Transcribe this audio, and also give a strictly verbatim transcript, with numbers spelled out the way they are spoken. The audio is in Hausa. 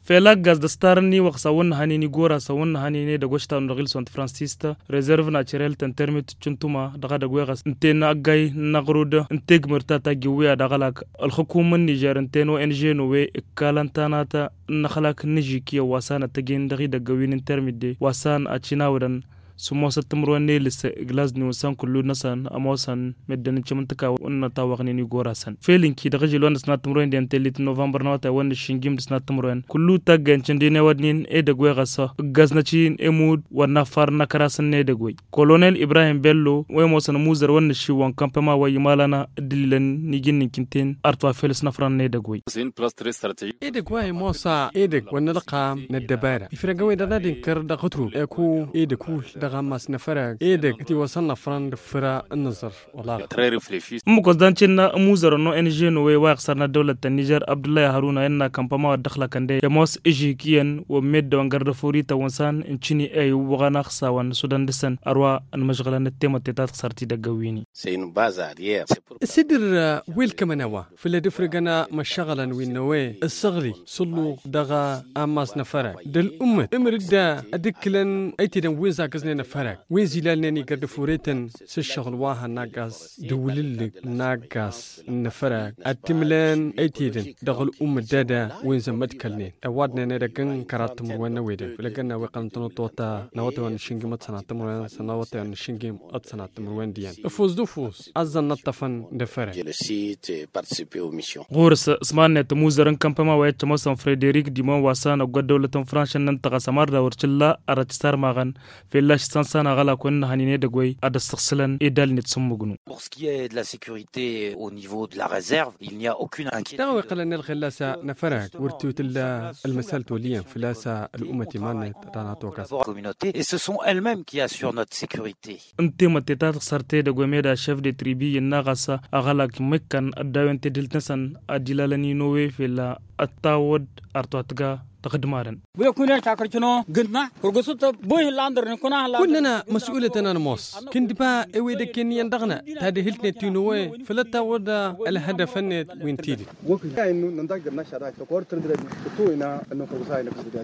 fela gas da star ni wa sawun hani ni gora sawun hani ne da goshta no gil sont francista reserve naturel tan termit chuntuma daga da gwegas inte na gay na gruda inte gmerta ta giwiya daga lak al hukuman niger inte no ng no we kalantana ta nakhalak niji kiya wasana tagin dagi da gawin termit de wasan a chinawdan sumosa tumruwan ne lissa iglas ni wasan kullu nasan amosan meddan chimantaka unna tawagni ni gorasan felin ki daga jilwan sna tumruwan den telit november na wata wanda shingim sna tumruwan kullu taggan cinde ne wadnin e da gwe gasa gaznaci emud wana far na karasan ne da gwe colonel ibrahim bello way mosan muzar wannan shi wan kampema way malana dililan ni ginnin kinten artwa felis na fran ne da gwe e da gwe mosa e da wannan daqa na dabara ifra gwe da nadin kar da khutru e ku e da ku غمس نفرق ايدك تي وصلنا فران فرا النظر والله تري ريفليشي مقصدانچنا موزر نو ان جي نو وي واخسرنا دوله النيجر عبد الله هارون ان كامبما دخل كنده يموس ايجيكيان ومد وانغرد فوري توانسان انچني اي وغنا خساوان سودان دسن اروا المشغله نتيمه تات خسرتي دغويني سين بازاريه سيدر ويل كمنوا في الدفرقنا مشغلا وينوي الصغري صلو دغا اماس نفرق دل امه امردا ادكلن ايتي دن وين زاكزنا فرق وين زيلالني قد فوريتن سشغل واها ناقاس دولل ناقاس نفرق اتملان ايتيدن دغل ام دادا وين زمت كلني اوادنا ندقن كرات مروان ويدا فلقنا وقنتنو توتا نوتا وان شينجي متسنا تمروان سنوتا وان شينجي اتسنا تمروان ديان فوز دو فوز ازن نطفن دفرق غورس اسمان تموزرن كامبما ويت موسن فريدريك ديمون واسان او دولة فرانشن ننتقا سمار دا ورچلا ارچستار ماغن فيلاش سانسانا غلا كون هانيني دغوي ادستخسلن ايدال نيت سمغنو. Pour ce qui est de la sécurité au niveau de la réserve, il n'y a aucune inquiétude. تاوي قلنا الخلاسة نفرق ورتوت المسألة وليا فلاسة الأمة مانت رانا توكاس. Et ce sont elles-mêmes qui assurent notre sécurité. انت متتات خسرتي دغوي ميدا شيف دي تريبي الناغسا اغلاك مكان اداوين تدلتنسن اديلالني نوي فيلا التاود ارتواتغا تقدمارن كلنا مسؤولتنا نموس كنت با اوي دكن يندغنا هذه هلتنا تينوي فلتا ودا الهدف وين تيدي